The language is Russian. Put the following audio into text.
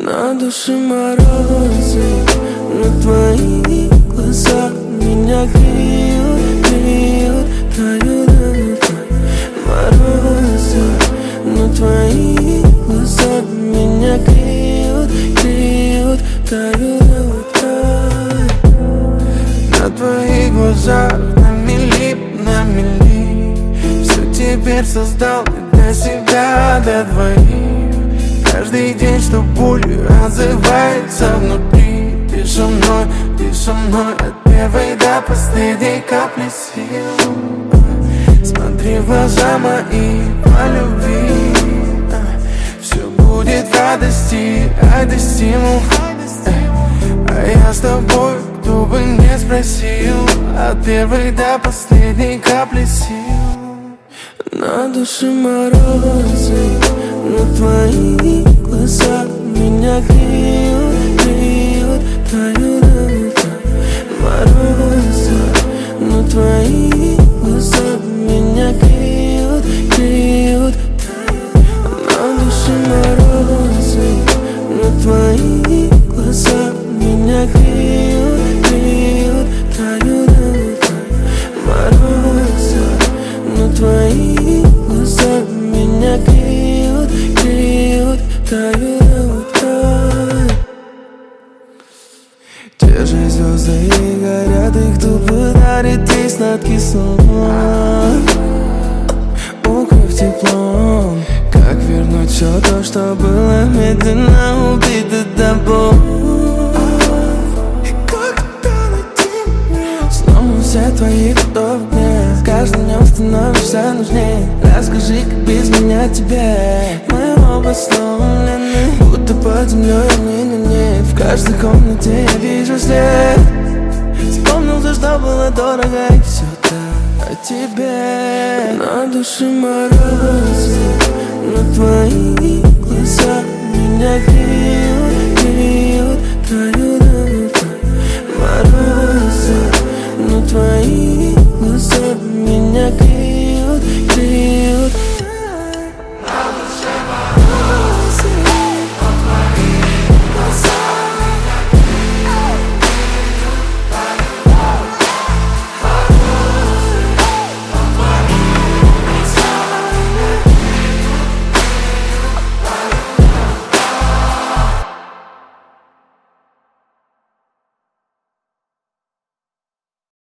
На душе морозы, но твои глаза меня греют, греют, тают. Морозы, но твои глаза меня греют, греют, тают. На твоих глазах на мели все теперь создал для себя, для двоих. Каждый день, что болью отзывается внутри. Ты со мной от первой до последней капли сил. Смотри в глаза мои по любви. Все будет в радости, ай да стимул. А я с тобой, кто бы не спросил, от первой до последней капли сил. На душе морозы, но твои глаза меня греют, греют, тают. Морозы, но твои глаза меня греют, греют, тают. На душе морозы, но твои глаза меня греют, греют, тают. Морозы, но твои глаза меня греют, греют, тают. Те же звезды горят, и кто подарит ей сладкий сон. Укрыв теплом, как вернуть все то, что было медленно убито тобой. Снова все твои вдохни, с каждым днем становишься нужней. Расскажи, как без меня тебе. Мы оба сломлены, будто под землей не. В каждой комнате я вижу след. Вспомнил то, что было дорого, и все так о тебе. На душе морозы, но твои